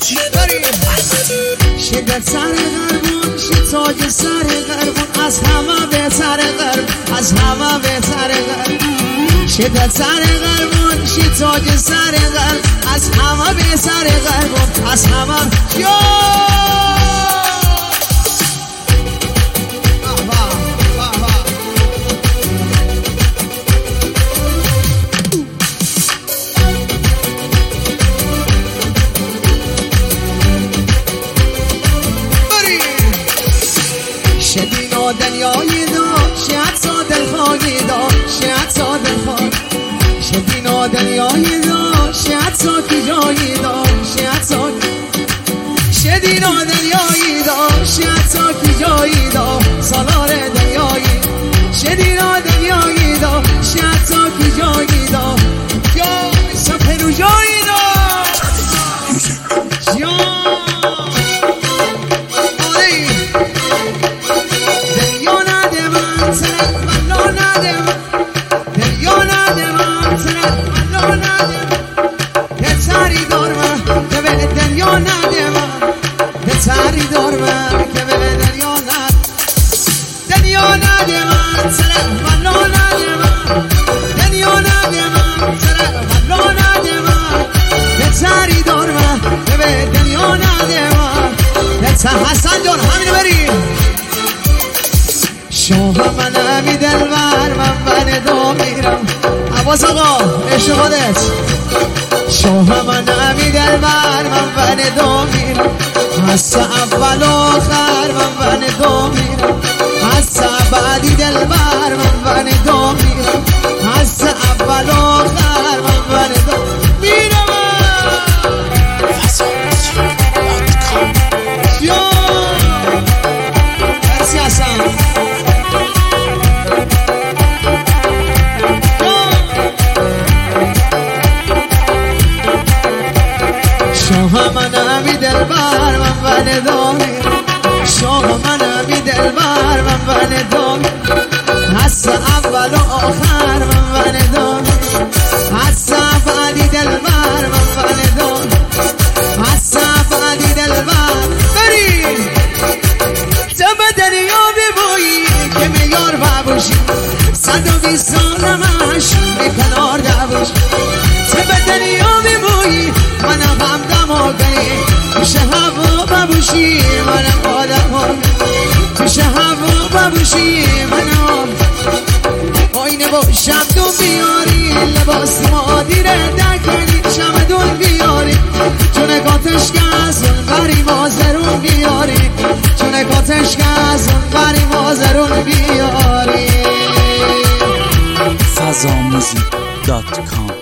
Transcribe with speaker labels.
Speaker 1: شدت سر قربون شد تاج سر قربون از همه بهتر قربون از همه بهتر قربون شدت سر قربون شد تاج سر قربون از همه بهتر قربون از همه شدینا دنیای دا شاید تا دلخواهی دا شاید تا دلخواهی شدینا دنیای دا شاید تا کی جایی دا شاید تا شدینا دنیای دا شاید تا کی جایی دا سالار دنیایی شدینا دنیای دا شاید تا کی جایی دا یا سفر و جایی دا یا سری دارم که به دنیا ند دنیا نده من سر منو نده من دنیا نده من سر منو نده من به سری دارم که به دنیا نده من حسن جان همینو بریم شاه من همی دلبر من بندو میرم عباس آقا عشق خودت شاه من همی دلبر من بندو میرم حس اول آخر من بندو میرم حس بعدی دلبر من بندو میرم حس اول آخر من بندو میرم مرسی حسن شاه من همی دلبر من بندو میرم شاه من همی دلبر من بندو میرم حس اول و آخر من بندو میرم حس بعدی دلبر من بندو میرم حس بعدی دلبر بریم تو به دنیا ببویی که میار ببوشی 120 سالمش به کنار دبوشی تو به دنیا ببویی منم همدم و گلی توشه هوا ببوشی منم آدم و توشه هوا ببوشی منم آینه با شمدون بیاری لباس مادیره دکنی شمدون بیاری چونه کاتش گزون بری مازرون بیاری چونه کاتش گزون بری مازرون بیاری
Speaker 2: fazamusic.com